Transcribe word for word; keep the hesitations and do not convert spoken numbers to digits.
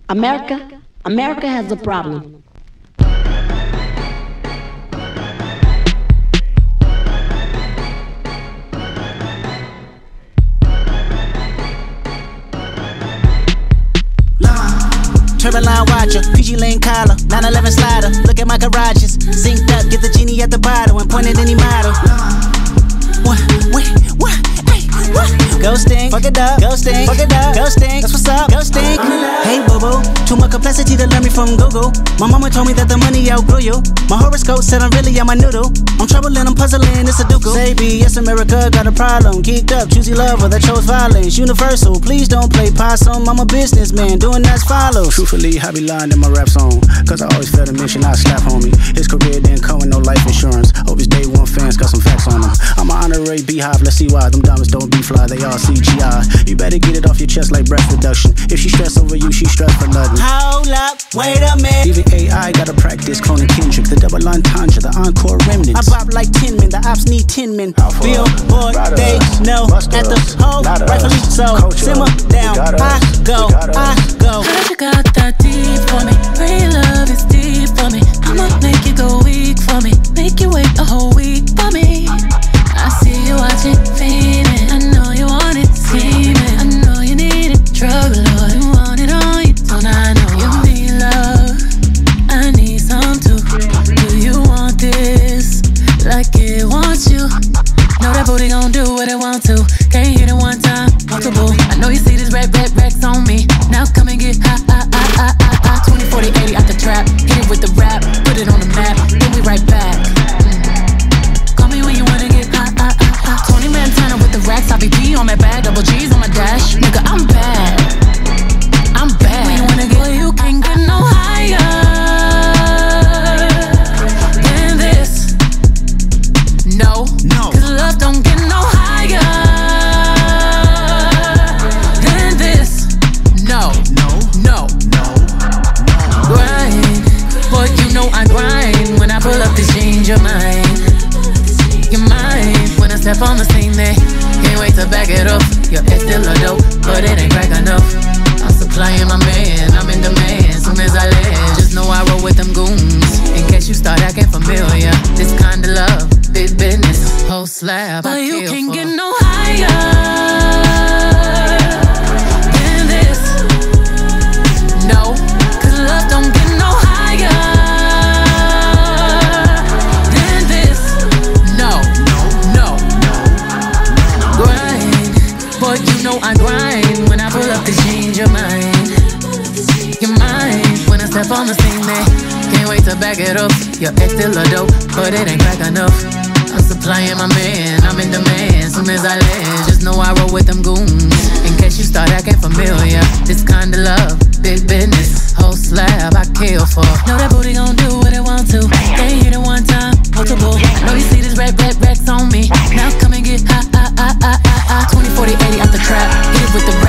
America, America has a problem. Turban line watcher, P G Lane collar, nine eleven slider. Look at my garages, synced up, get the genie at the bottle and point at any model. What, wait, what, hey, what? Ghosting, fuck it up, ghosting, fuck it up, ghosting. That's what's up, ghosting. Hey boo boo, too much complexity to learn me from Google. My mama told me that the money outgrew you. My horoscope said I'm really on my noodle. I'm troubling, I'm puzzling, it's a ducal. Say B, yes America got a problem. Geeked up, choosy lover that chose violence. Universal, please don't play possum. I'm a businessman, doing as follows. Truthfully, I be lying in my rap song, cause I always felt a mention I slap homie. His career didn't come with no life insurance. Hope his day one fans got some facts on him. I'm an honorary beehive, let's see why. Them diamonds don't be fly, they all C G I. You better get it off your chest like breath reduction. If she stress over you, she stress for nothing. Hold up, wait a minute. Even A I gotta practice cloning Kendrick. The double entendre, the encore remnants. I bop like ten men, the ops need ten men. Billboard, they know at the hole, rightfully so. Simmer down, I go, I go. Heard you got that deep for me. Real love is deep for me. I'ma make you go weak for me. Make you wait a whole week for me. I see you watching, fiending. I know you want it, scheming. I know you need it, drug lord. You want it all, you don't I know you need love. I need some too. Do you want this like it wants you? Know that booty gon' do what it want to. Can't hit it one time, multiple. I know you see this red, red, Rex on me. Now come and get high, high, high, high, high, high. twenty, forty, eighty out the trap. Hit it with the rap, put it on the map. Then we right back. Mm. Call me when you wanna get high, high, high, high. Tony Montana with the racks. I B P on my bag, double G's on my dash. Nigga, I'm bad. I'm bad. When you wanna get, well, you can't get no higher than this. No, no. Cause love don't get no higher than this. No, No, no, no, no. grind. Boy, you know I grind. When I pull up this change your mind. Your mind. When I step on the scene, they can't wait to back it up. Your ex still a dope, but it ain't crack enough. I'm supplying my man, I'm in demand. Soon as I land, just know I roll with them goons. In case you start acting familiar, this kind of love, big business, whole slab. But I you can't for. Get no higher than this. No, cause love don't get no higher than this. No, no, no, no. Grind, boy, you know I grind. When I pull up to change your mind. Your mind, when I step on the scene, they can't wait to back it up. Your ex still a dope, but it ain't crack enough. I'm supplying my man, I'm in demand. Soon as I land, just know I roll with them goons. In case you start acting familiar, this kind of love, big business, whole slab I kill for. Know that booty gon' do what it want to. Can't hit it one time, multiple. I know you see this red, red, Rex on me. Now come and get high, high, high, high, high, high. twenty, forty, eighty out the trap. Hit it with the